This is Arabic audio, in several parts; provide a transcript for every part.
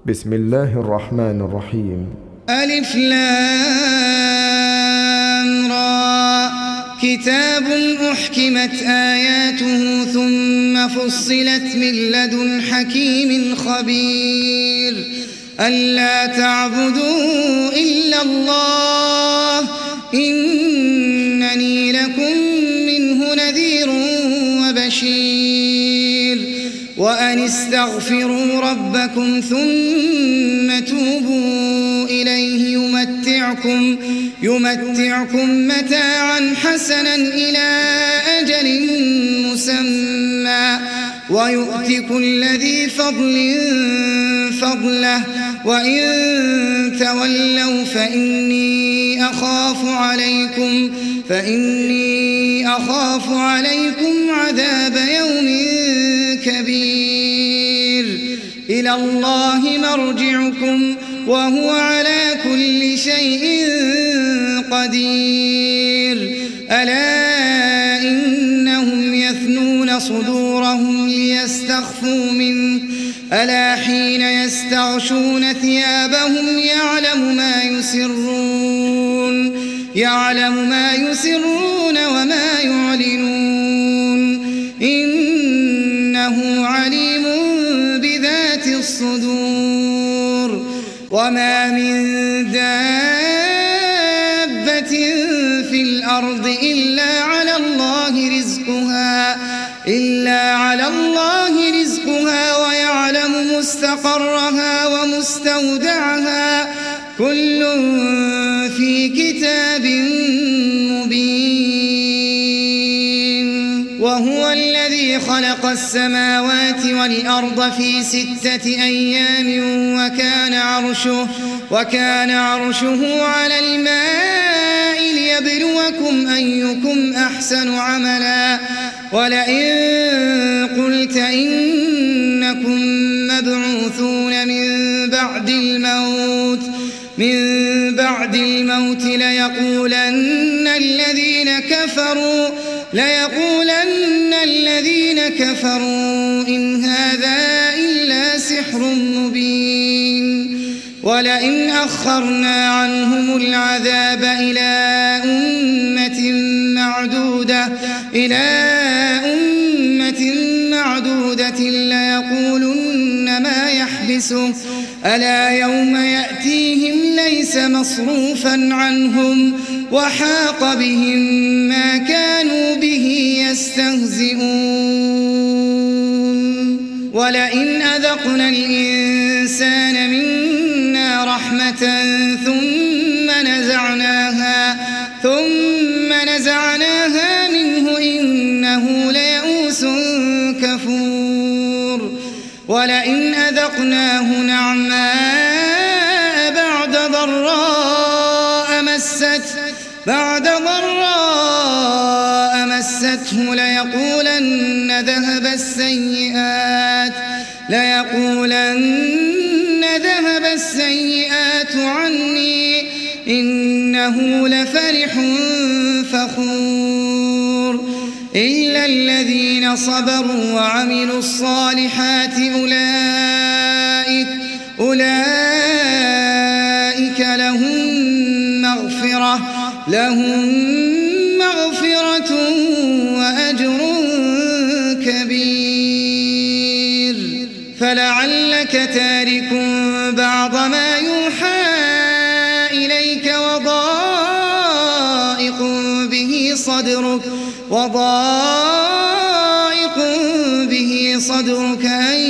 بسم الله الرحمن الرحيم. ألف لام را كتاب أحكمت آياته ثم فصلت من لدن حكيم خبير ألا تعبدوا إلا الله إنني لكم منه نذير وبشير وأن استغفروا ربكم ثم توبوا إليه يمتعكم متاعا حسنا إلى أجل مسمى ويؤت كل ذي فضل فضله وإن تولوا فإني أخاف عليكم عذاب يوم كبير إلى الله مرجعكم وهو على كل شيء قدير ألا إنهم يثنون صدورهم ليستخفوا منه ألا حين يستغشون ثيابهم يعلم ما يسرون وما يعلنون إنه عليم بذات الصدور وما من دابة في الأرض إلا على الله رزقها ويعلم مستقرها ومستودعها كل في كتاب مبين وهو الذي خلق السماوات والأرض في 6 أيام وكان عرشه على الماء ليبلوكم أيكم أحسن عملا ولئن قلت إنكم مبعوثون من بعد الموت ليقولن الذين كفروا إن هذا إلا سحر مبين ولئن أخرنا عنهم العذاب إلى أمة معدودة ليقولن ما يحبسه ألا يوم يأتيهم ليس مصروفا عنهم وحاق بهم ما كانوا به يستهزئون ولئن أذقنا الإنسان منا رحمة ثم نزعناها منه إنه ليئوس كفور ولئن أذقناه نعماء بعد ضراء مسته ليقولن ذهب السيئات عني إنه لفرح فخور إلا الذين صبروا وعملوا الصالحات أولئك لهم مغفرة وأجر كبير فلعلك تارك بعض ما يوحى إليك وضائق به صدرك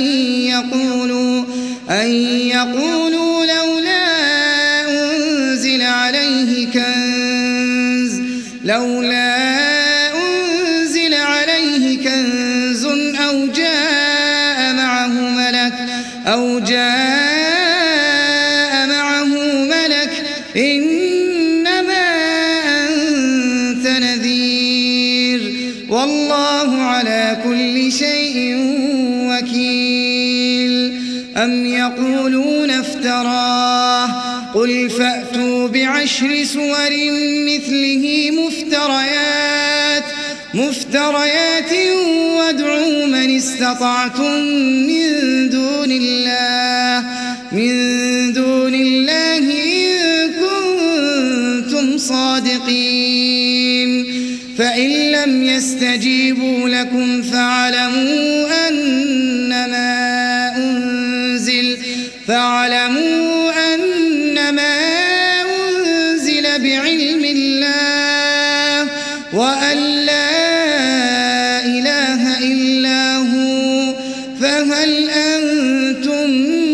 أن يقولوا لولا أنزل عليه كنز أو جاء معه ملك إنما أنت نذير والله على كل شيء وكيل أم يقولون افتراه قل فأتوا ب10 سور مثله مفتريات وادعوا من استطعتم من دون الله من دون الله إن كنتم صادقين فإن لم يستجيبوا لكم فاعلموا أنما أنزل بعلم الله وأن لا إله إلا هو فهل أنتم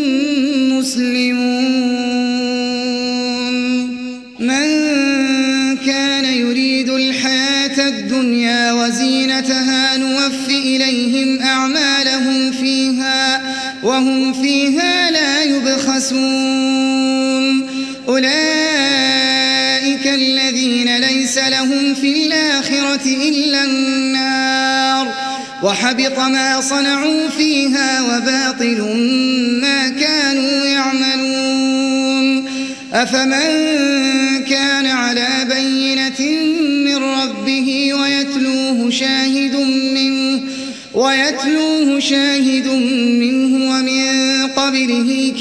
مسلمون من كان يريد الحياة الدنيا وزينتها نوفي إليهم أعمالهم فيها وهم فيها لا يبخسون أولئك الذين ليس لهم في الآخرة إلا النار وحبط ما صنعوا فيها وباطل ما كانوا يعملون أفمن كان على بينة من ربه ويتلوه شاهد منه ومن قبله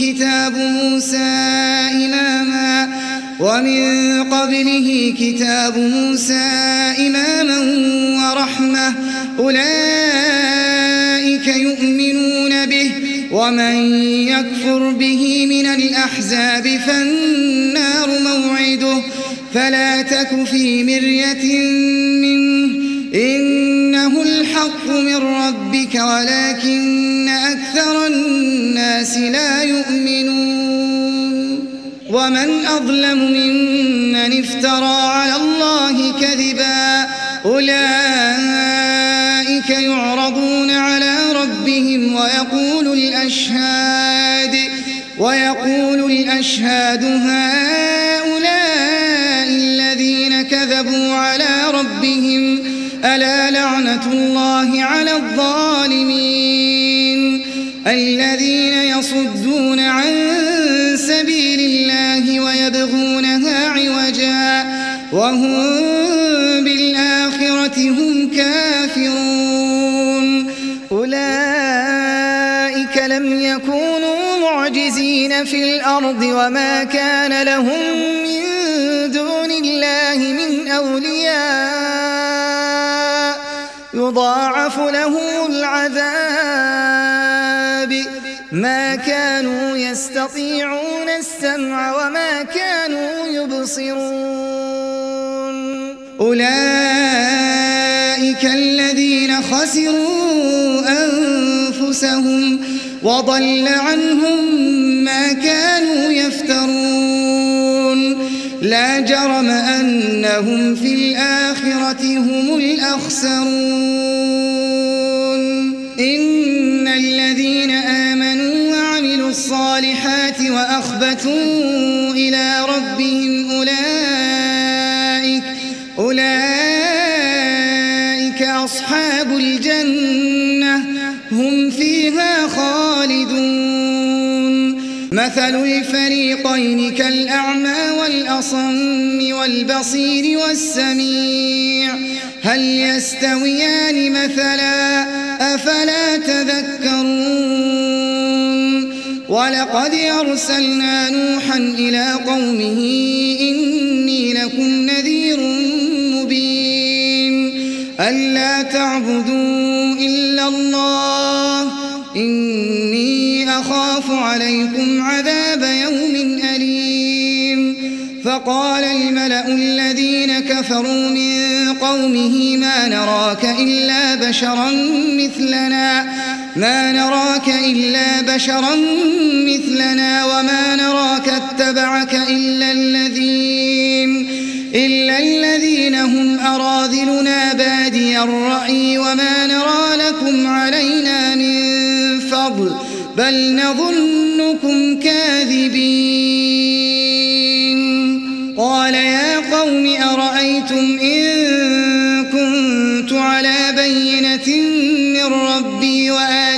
كتاب موسى إماما ورحمة أولئك يؤمنون به ومن يكفر به من الأحزاب فالنار موعده فلا تك في مرية منه إنه الحق من ربك ولكن أكثر الناس لا يؤمنون ومن أظلم ممن افترى على الله كذبا أولئك يعرضون على ربهم ويقول الأشهاد هؤلاء الذين كذبوا على ربهم ألا لعنة الله على الظالمين الذين يصدون عن سبيل الله ويبغونها عوجا وهم بالآخرة هم كافرون أولئك لم يكونوا معجزين في الأرض وما كان لهم من دون الله من أولياء يضاعف لهم العذاب ما كانوا يستطيعون السمع وما كانوا يبصرون أولئك الذين خسروا أنفسهم وضل عنهم ما كانوا يفترون لا جرم أنهم في الآخرة هم الأخسرون إن الذين آمنوا وعملوا الصالحات وأخبتوا إلى ربهم أولئك أصحاب الجنة هم فيها خالدون مثل الفريقين كالأعمى والأصم والبصير والسميع هل يستويان مثلا أفلا تذكرون ولقد أرسلنا نوحا إلى قومه إني لكم نذير مبين ألا تعبدوا إلا الله إني أخاف عليكم عذاب يوم أليم فقال الملأ الذين كفروا من قومه ما نراك إلا بشرا مثلنا وما نراك اتبعك إلا الذين هم أراذلنا بادي الرأي وما نرى لكم علينا من فضل بل نظنكم كاذبين قال يا قوم أرأيتم إن كنت على بينة من ربي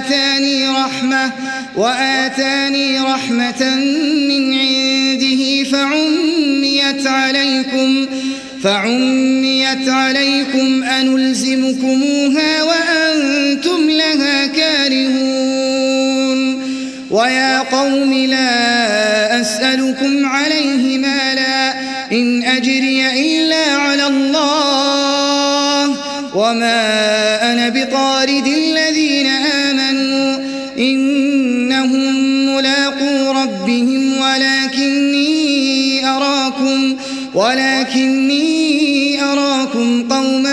وآتاني رحمة من عنده فعميت عليكم أنلزمكموها وأنتم لها كارهون ويا قوم لا أسألكم عليه مالا إن أجري إلا على الله وما أنا بطارد الذين آمنوا إنهم ملاقو ربهم ولكني أراكم قوما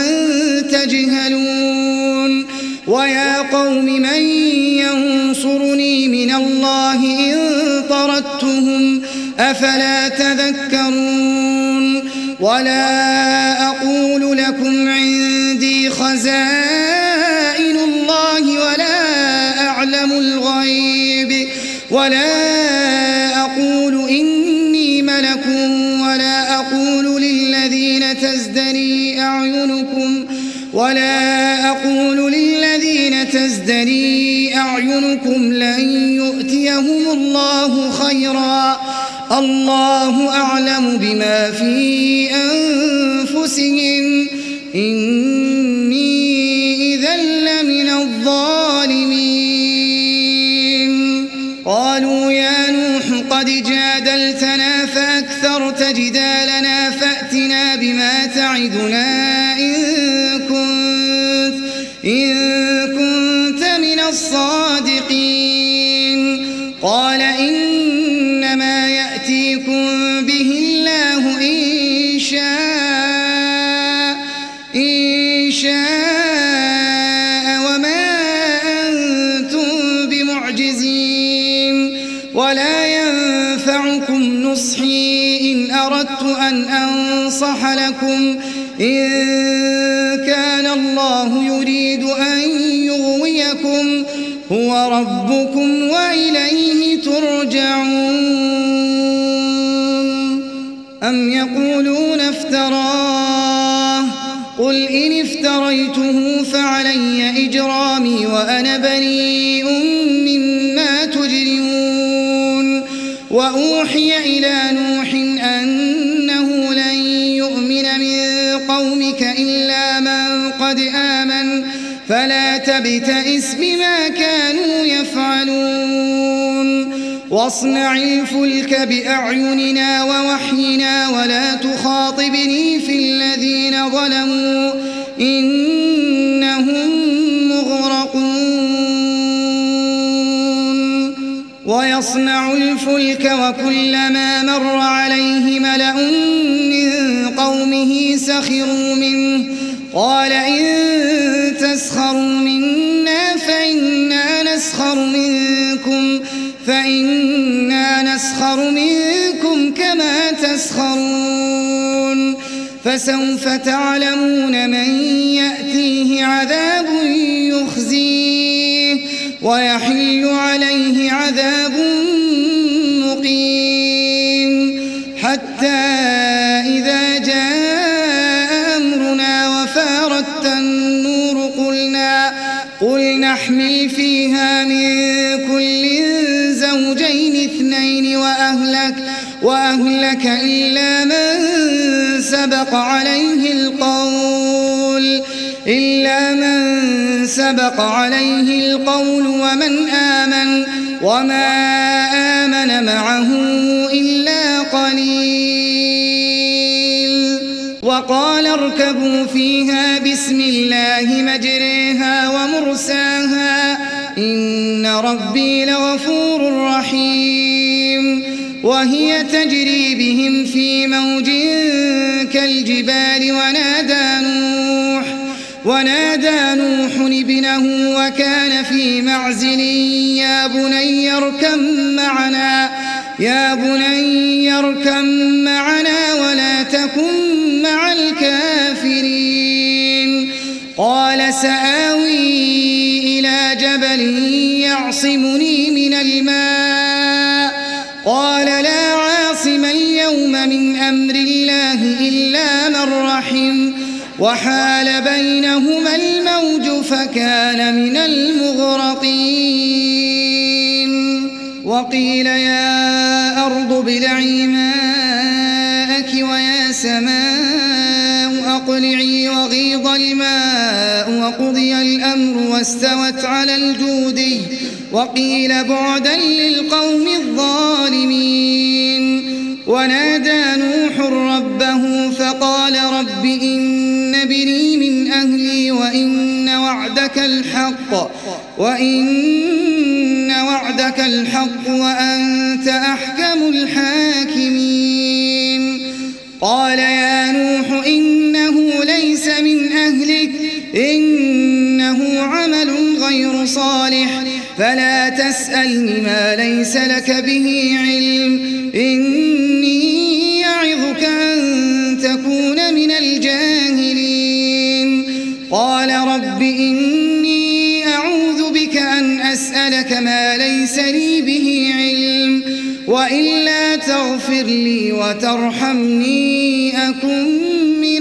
تجهلون ويا قوم من ينصرني من الله إن طردتهم أفلا تذكرون ولا أقول لكم عندي خزائن الله ولا أعلم الغيب ولا أقول إني ملك ولا أقول للذين تزدري أعينكم لن يؤتيهم الله خيرا الله أعلم بما في أنفسهم إني إذا لمن الظالمين قالوا يا نوح قد جادلتنا فأكثرت جدالنا فأتنا بما تعدنا إن كنت من الصادقين قال إنما يأتيكم به الله إن شاء وما أنتم بمعجزين ولا ينفعكم نصحي إن أردت أن أنصح لكم إن كان الله يريد أن يغويكم هو ربكم وإليه ترجعون أم يقولون افتراه قل إن افتريته فعلي إجرامي وأنا بريء مما تجرمون وأوحي إلى نوح أنه لن يؤمن من قومك إلا من قد آمن فلا تبتئس بما كانوا يفعلون واصنع الفلك بأعيننا ووحينا ولا تخاطبني في الذين ظلموا إنهم مغرقون ويصنع الفلك وكلما مر عليه ملأ من قومه سخروا منه قال إن تسخروا منا فإنا نسخر منكم كما تسخرون فسوف تعلمون من يأتيه عذاب يخزيه ويحل عليه عذاب مقيم حتى إذا جاء أمرنا وفارت النور قل نحمل فيها من كل زوجين اثنين وأهلك إلا من سبق عليه القول ومن آمن وما آمن معه إلا قليل وقال اركبوا فيها بسم الله مجريها ومرساها إن ربي لغفور رحيم وهي تجري بهم في موج كالجبال ونادى نوح ابنه وكان في معزل يا بني اركب معنا ولا تكن مع الكافرين قال سآوي إلى جبل يعصمني من الماء قال لا عاصم اليوم من أمر الله إلا من رحم وحال بينهما الموج فكان من المغرقين وقيل يا أرض ابلعي ماءك ويا سماء أقلعي وغيض الماء وقضي الأمر واستوت على الجودي وقيل بعدا للقوم الظالمين. ونادى نوح ربه فقال رب إن ابني من أهلي وإن وعدك الحق وأنت أحكم الحاكمين. قال يا نوح إنه ليس من أهلك إنه عمل غير صالح فلا تسألني ما ليس لك به علم إني يعظك أن تكون من الجاهلين. قال رب إني أعوذ بك أن أسألك ما ليس لي به علم وإلا تغفر لي وترحمني أكن من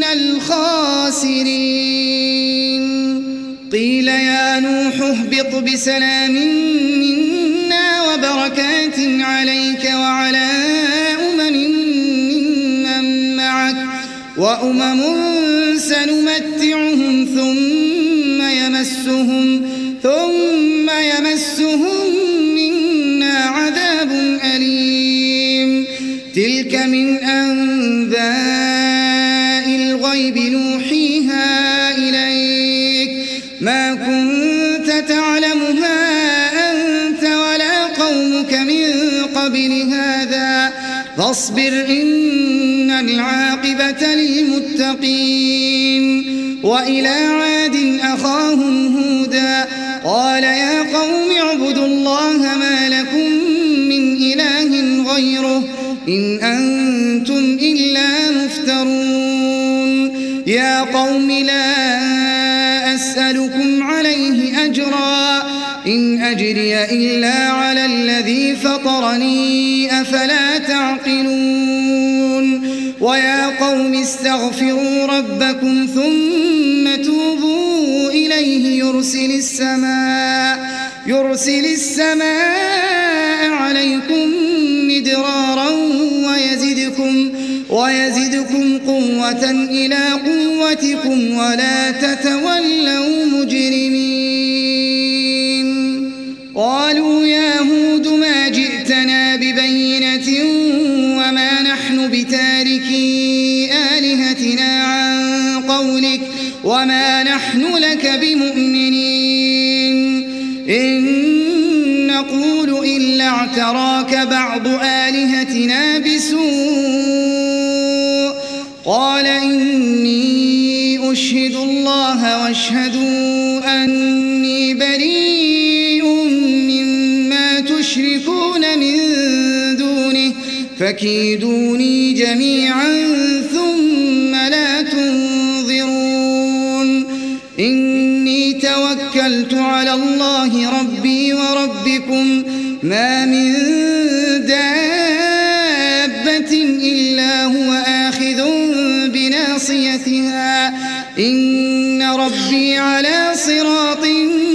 الخاسرين. قيل يا نوح اهبط بسلام منا وبركات عليك وعلى ممن معك وأمم سنمتعهم ثم يمسهم منا عذاب أليم. تلك من أنباء الغيب نوحيها إليك ما كنت تعلمها أنت ولا قومك من قبل هذا فاصبر إن العاقبة للمتقين. وإلى عاد أخاهم هودا قال يا قوم اعبدوا الله ما لكم من إله غيره إن أنتم إلا مفترون. يا قوم لا أسألكم عليه أجرا إن أجري إلا على الذي فطرني أفلا تعقلون. ويا قوم استغفروا ربكم ثم توبوا إليه يرسل السماء عليكم مدرارا ويزدكم قوة إلى قوتكم ولا تتولوا مجرمين. قالوا يا هود ما جئتنا ببينة وما نحن بتاركي آلهتنا عن قولك وما نحن لك بمؤمنين إن نقول إلا اعتراك بعض آلهتنا بسوء. قال إني أشهد الله واشهدوا أني بريء مما تشركون من دونه فكيدوني جميعا ثم لا تنظرون. إني توكلت على الله ربي وربكم ما من دابة إلا هو آخذ بناصيتها إن ربي على صراط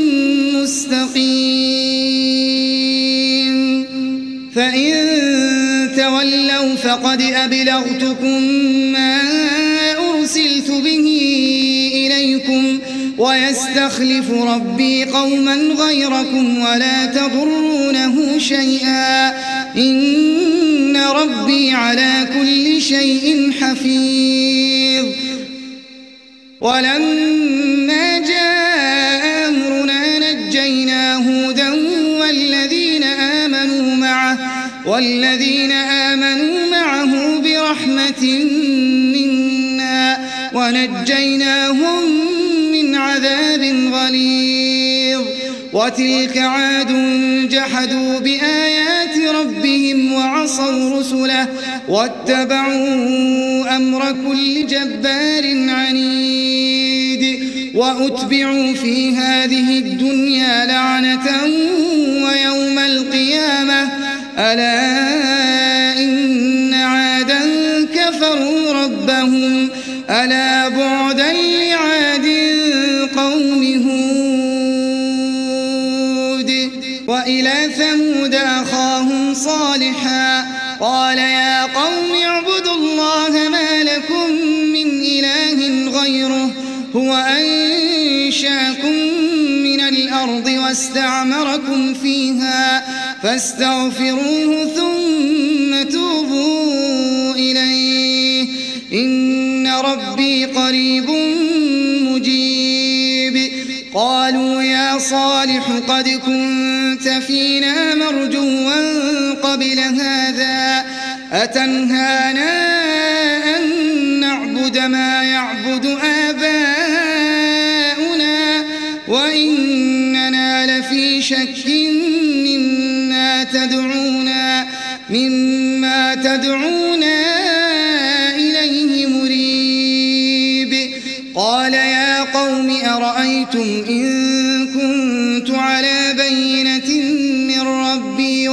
مستقيم. فإن تولوا فقد أبلغتكم ما أرسلت به إليكم ويستخلف ربي قوما غيركم ولا تضرونه شيئا إن ربي على كل شيء حفيظ. ولما جاء أمرنا نجينا هودا والذين آمنوا معه برحمة منا ونجيناهم من عذاب غليظ. وتلك عاد جحدوا بآيات ربهم وعصوا رسله واتبعوا أمر كل جبار عنيد. وأتبعوا في هذه الدنيا لعنة ويوم القيامة ألا إن عادا كفروا ربهم ألا بعدا لعاد قوم هود. وإلى ثمود أخاهم صالحا قال يا قوم اعبدوا الله ما لكم من إله غيره هو أنشأكم من الأرض الأرض واستعمركم فيها فاستغفروه ثم توبوا إليه إن ربي قريب مجيب. قالوا يا صالح قد كنت فينا مرجوا قبل هذا أتنهانا أن نعبد ما يعبد آباؤنا وإننا لفي شك مما تدعونا إليه مريب. قال يا قوم أرأيتم إن كنت على بينة من ربي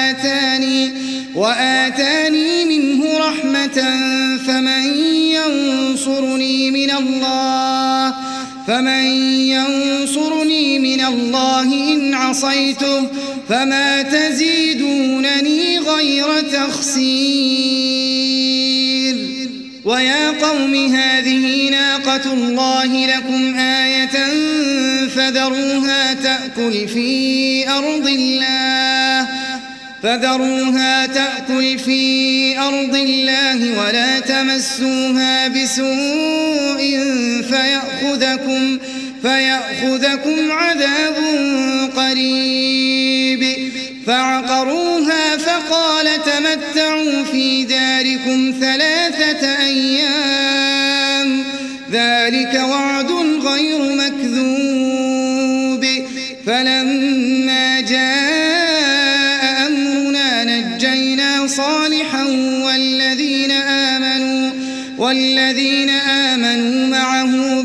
وآتاني منه رحمة فمن ينصرني من الله إن عصيته فما تزيدونني غير تخسير. ويا قوم هذه ناقة الله لكم آية فذروها تأكل في أرض الله ولا تمسوها بسوء فيأخذكم عذاب قريب. فعقروها فقال تمتعوا في داركم 3 أيام ذلك وعد غير مكذوب. فلما جاء أمرنا نجينا صالحا والذين آمنوا معه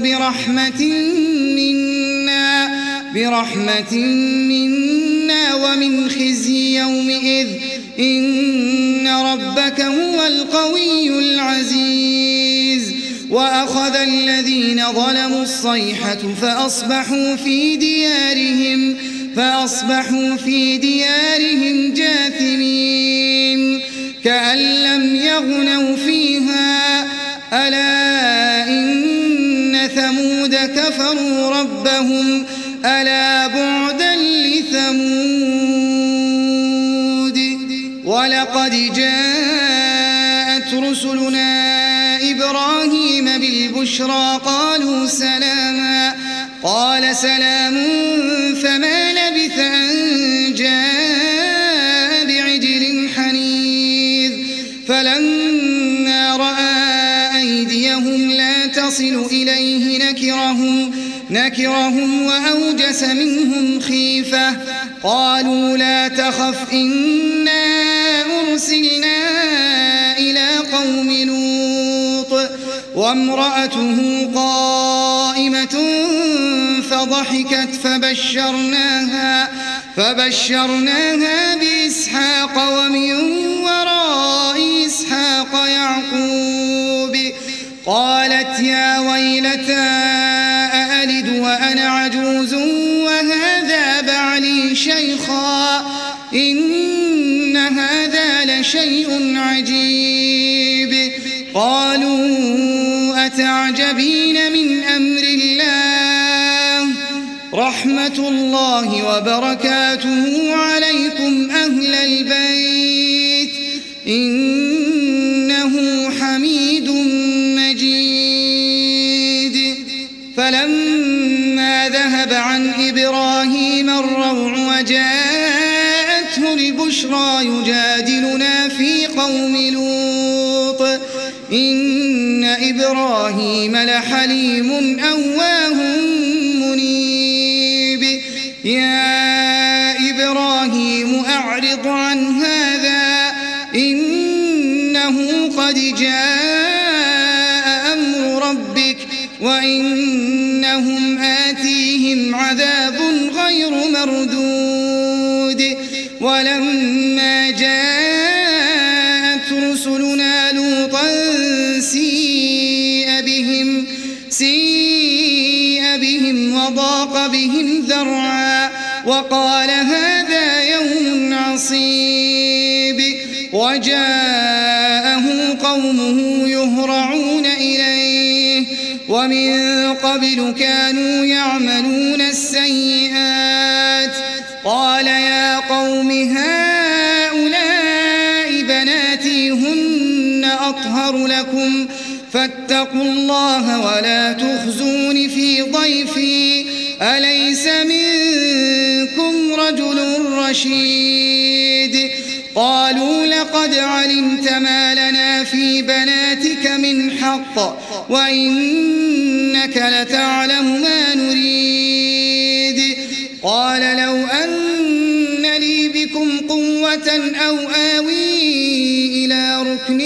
برحمة منا ومن خزي يومئذ إن ربك هو القوي العزيز. وأخذ الذين ظلموا الصيحة فأصبحوا في ديارهم جاثمين كأن لم يغنوا فيها ألا إن ثمود كفروا ربهم ألا بعدا لثمود. ولقد جاءت رسلنا إبراهيم بالبشرى قالوا سلاما قال سلام فما لبث أن جاء بعجل حنيذ. فلما رأى أيديهم لا تصل إليه نكرهم وأوجس منهم خيفة. قالوا لا تخف إنا أرسلنا إلى قوم لوط وامرأته قائمة فضحكت فبشرناها بإسحاق ومن وراء إسحاق يعقوب. قالت يا ويلتى أألد وأنا عجوز وهذا بعلي شيخا إن هذا لشيء عجيب. قالوا أتعجبين من أمر الله رحمة الله وبركاته عليكم أهل البيت إنه حميد مجيد. فلما ذهب عن إبراهيم الروع وجاءته البشرى يجادلنا في قوم لوط إن إبراهيم لحليم أواه منيب. يا إبراهيم أعرض عن هذا إنه قد جاء أمر ربك وإنهم آتيهم عذاب غير مردود. ولما جاءت رسلنا لوطا سيء بهم وضاق بهم ذرعا وقال هذا يوم عصيب. وجاءه قومه يهرعون إليه ومن قبل كانوا يعملون السيئات قال يا قوم هؤلاء بناتي هن أطهر لكم فاتقوا الله ولا تخزون في ضيفي أليس منكم رجل رشيد قالوا لقد علمت ما لنا في بناتك من حق وإنك لتعلم ما نريد قال لو أن لي بكم قوة أو آوي إلى ركن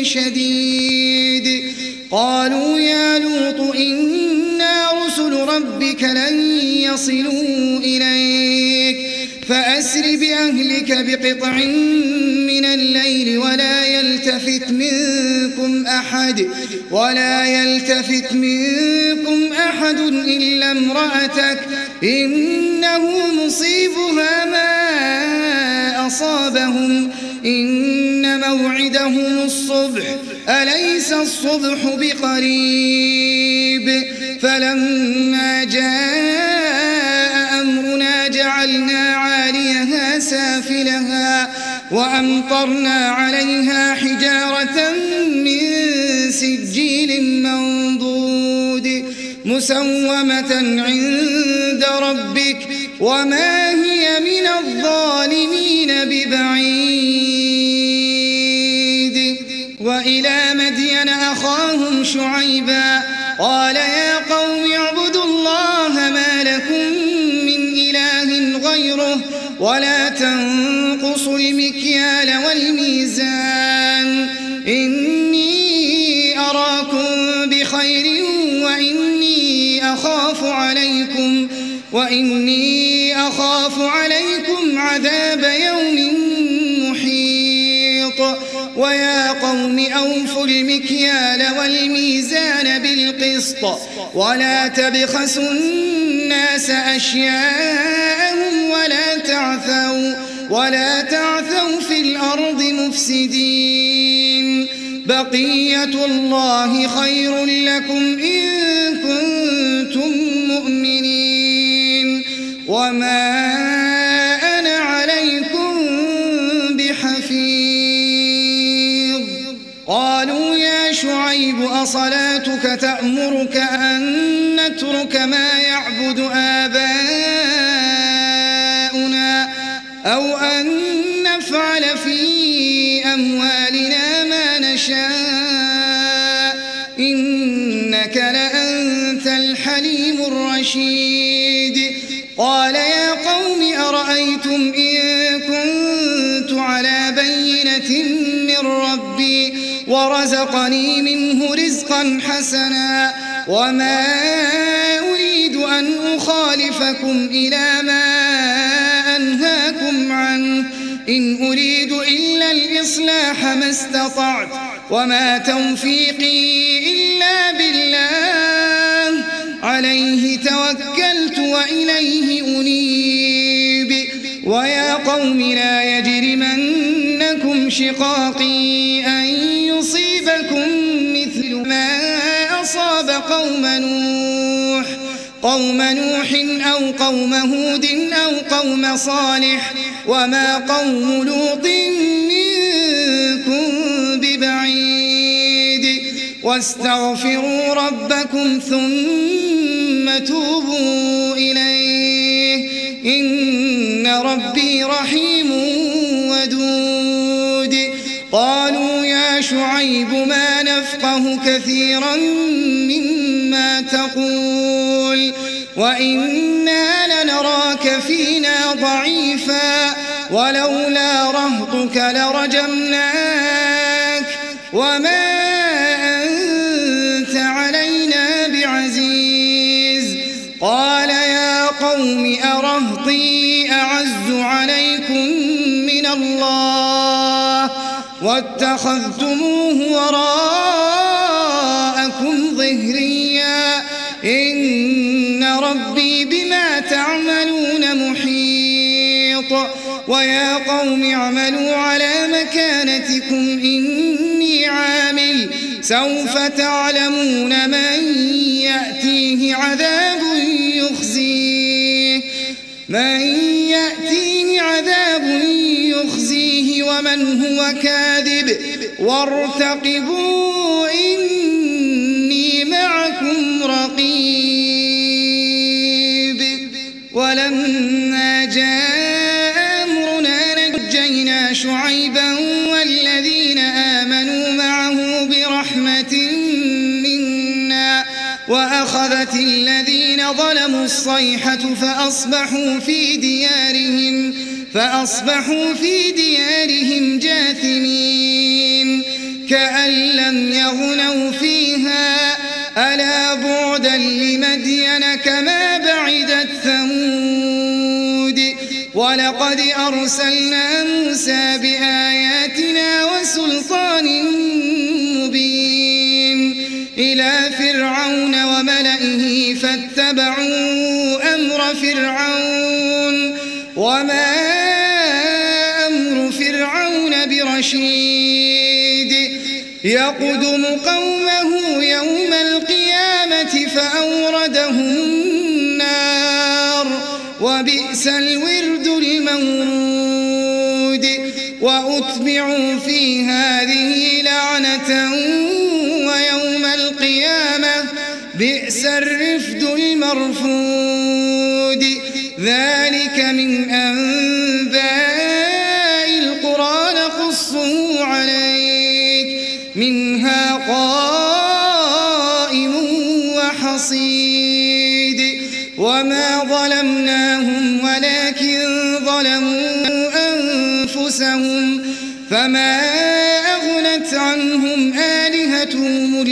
شديد قالوا يا لوط إنا رسل ربك لن يصلوا إليك فأسر بأهلك بقطع من الليل ولا يلتفت منكم أحد إلا امرأتك إنه مصيبها ما أصابهم إن موعدهم الصبح أليس الصبح بقريب فلما جاء أمرنا جعلنا عاليها سافلها وأمطرنا عليها حجارة من سجيل منضود مسومة عند ربك وما هي من الظالمين ببعيد وإلى مدين أخاهم شعيبا قال يا قوم اعبدوا الله ما لكم من إله غيره ولا تنقصوا المكيال والميزان إني أراكم بخير وإني أخاف عليكم عذاب يوم محيط ويا قوم أوفوا المكيال والميزان بالقسط ولا تبخسوا الناس أشياءهم ولا تعثوا في الأرض مفسدين بقية الله خير لكم إن كنتم مؤمنين وما أنا عليكم بحفيظ قالوا يا شعيب أصلاتك تأمرك أن نترك ما يعبد آباؤنا أو أن نفعل في أموالنا ما نشاء إنك لأنت الحليم الرشيد قال يا قوم أرأيتم إن كنت على بينة من ربي ورزقني منه رزقا حسنا وما أريد أن أخالفكم إلى ما أنهاكم عنه إن أريد إلا الإصلاح ما استطعت وما توفيقي إلا بالله عليه توكلت وإليه أنيب ويا قوم لا يجرمنكم شقاقي أن يصيبكم مثل ما أصاب قوم نوح أو قوم هود أو قوم صالح وما قوم لوط منكم ببعيد واستغفروا ربكم ثم توبوا إليه إن ربي رحيم ودود قالوا يا شعيب ما نفقه كثيرا مما تقول وإنا لنراك فينا ضعيفا ولولا رهطك لرجمناك وما أنت علينا بعزيز قال يا قوم أرهطي أعز عليكم من الله واتخذتموه وراءكم ظهريا إن ربي بما تعملون محيط ويا قوم اعملوا على مكانتكم إني عامل سوف تعلمون من يأتيه عذاب يخزيه ومن هو كاذب وارتقبوا إني معكم رقيب. ولما جاء أمرنا نجينا شعيبا والذين آمنوا معه برحمة منا وأخذت الذين ظلموا الصيحة فأصبحوا في ديارهم جاثمين كأن لم يغنوا فيها ألا بعدا لمدين كما بعدت ثمود. ولقد أرسلنا موسى بآياتنا وسلطان مبين إلى فرعون وملئه فاتبعوا أمر فرعون وما أمر فرعون برشيد يقدم قومه يوم القيامة فأوردهم النار وبئس الورد المورود. وأتبعوا في هذه لعنة ويوم القيامة بئس الرفد المرفود. ذلك من أنباء القرى نقصه عليك منها قائم وحصيد. وما ظلمناهم ولكن ظلموا أنفسهم فما أغنت عنهم آلهتهم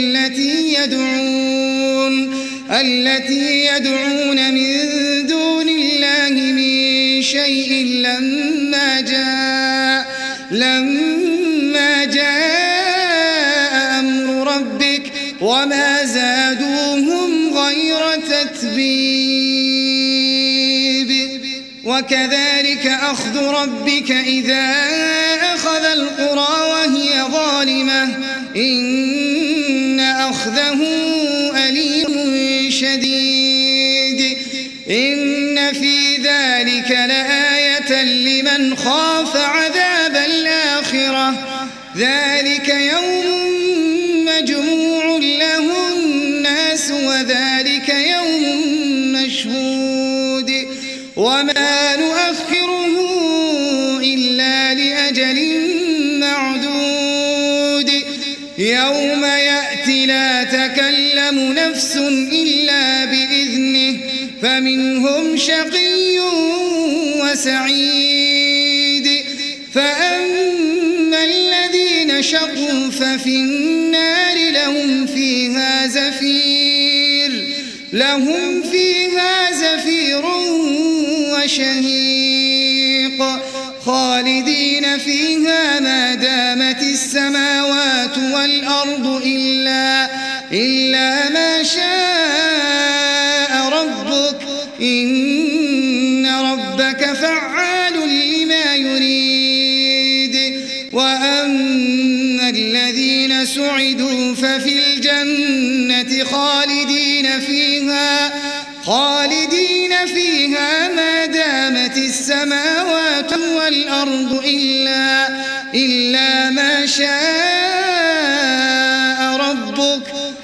التي يدعون من دون الله من شيء لما جاء أمر ربك وما زادوهم غير تتبيب. وكذلك أخذ ربك إذا أخذ القرى وهي ظالمة إن أخذه أليم شديد. إن في ذلك لآية لمن خاف عذاب الآخرة ذلك يوم مجموع له الناس وذلك يوم مشهود. وما نؤخره إلا لأجل معدود يوم يأتي لا تكلم نفس إلا بإذنه فمنهم شقي وسعيد. فأما الذين شقوا ففي النار لهم فيها زفير وشهيق خالدين فيها ما دامت السماوات والأرض إلا ما شاء ربك إن ربك فعال لما يريد. وأما الذين سعدوا ففي الجنة خالدين فيها ما دامت السماوات والأرض إلا ما شاء ربك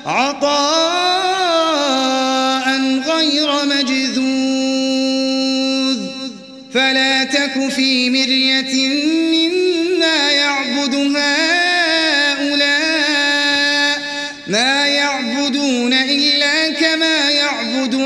عطاء غير مجذوذ. فلا تك في مرية مما يعبد هؤلاء ما يعبدون إلا كما يعبد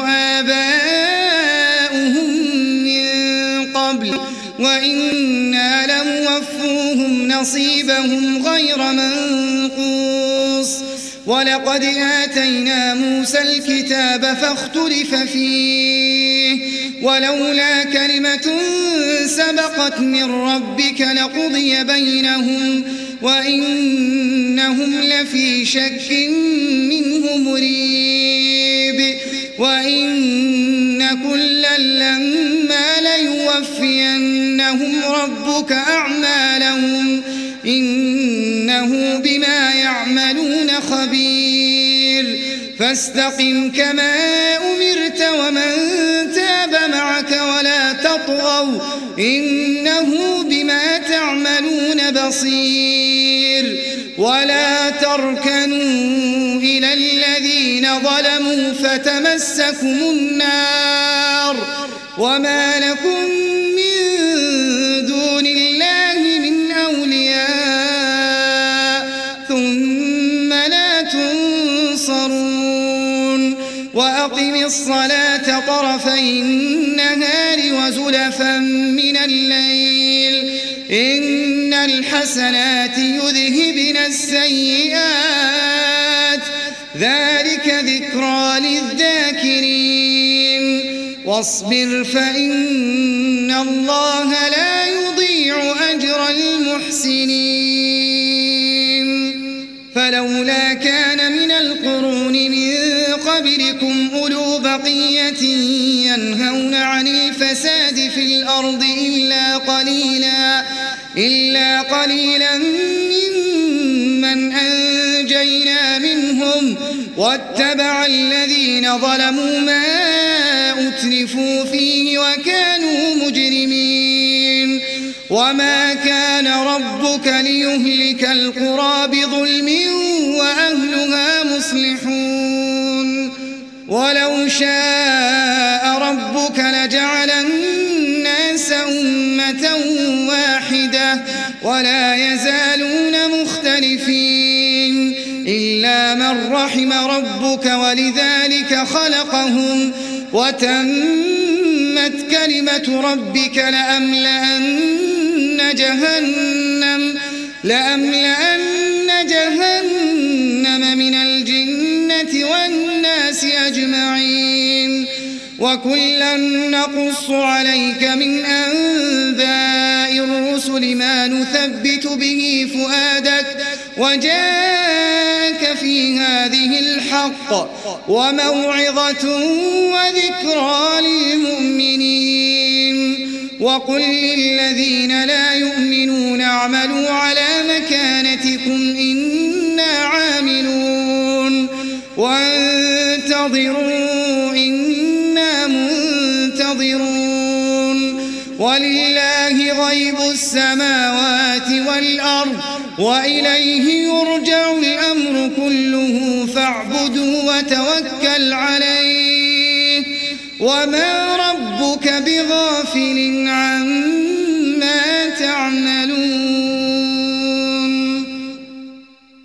آباؤهم من قبل وإنا لموفوهم نصيبهم غير منقوص. ولقد آتينا موسى الكتاب فاختلف فيه ولولا كلمة سبقت من ربك لقضي بينهم وإنهم لفي شك منه مريب. وإن كلا لما ليوفينهم ربك أعمالهم إنه بما يعملون خبير. فاستقم كما أمرت ومن تاب معك ولا تطغوا إنه بما تعملون بصير ولا تركنوا إلى الذين ظلموا فتمسكم النار وما لكم من دون الله من أولياء ثم لا تنصرون وأقم الصلاة طرفي النهار وزلفا من الليل إن الحسنات يذهبن السيئات ذلك ذكرى للذاكرين واصبر فإن الله لا يضيع أجر المحسنين فلولا كان من القرون من قبلكم أولو بقية ينهون عن الفساد في الأرض إلا قليلا ممن أنجينا منهم واتبع الذين ظلموا ما أترفوا فيه وكانوا مجرمين وما كان ربك ليهلك القرى بظلم وأهلها مصلحون ولو شاء ربك لجعل الناس أمة واحدة ولا يزالون مختلفين إلا من رحم ربك ولذلك خلقهم وتمت كلمة ربك لأملأن جهنم من الجنة والناس أجمعين وكلا نقص عليك من أنباء الرسل ما نثبت به فؤادك وجاءك في هذه الحق وموعظة وذكرى للمؤمنين وقل للذين لا يؤمنون اعملوا على مكانتكم إنا عاملون وانتظروا إنا منتظرون ولله غيب السماوات والأرض وإليه يرجع الأمر كله فاعبده وتوكل عليه وما ربك بغافل عما تعملون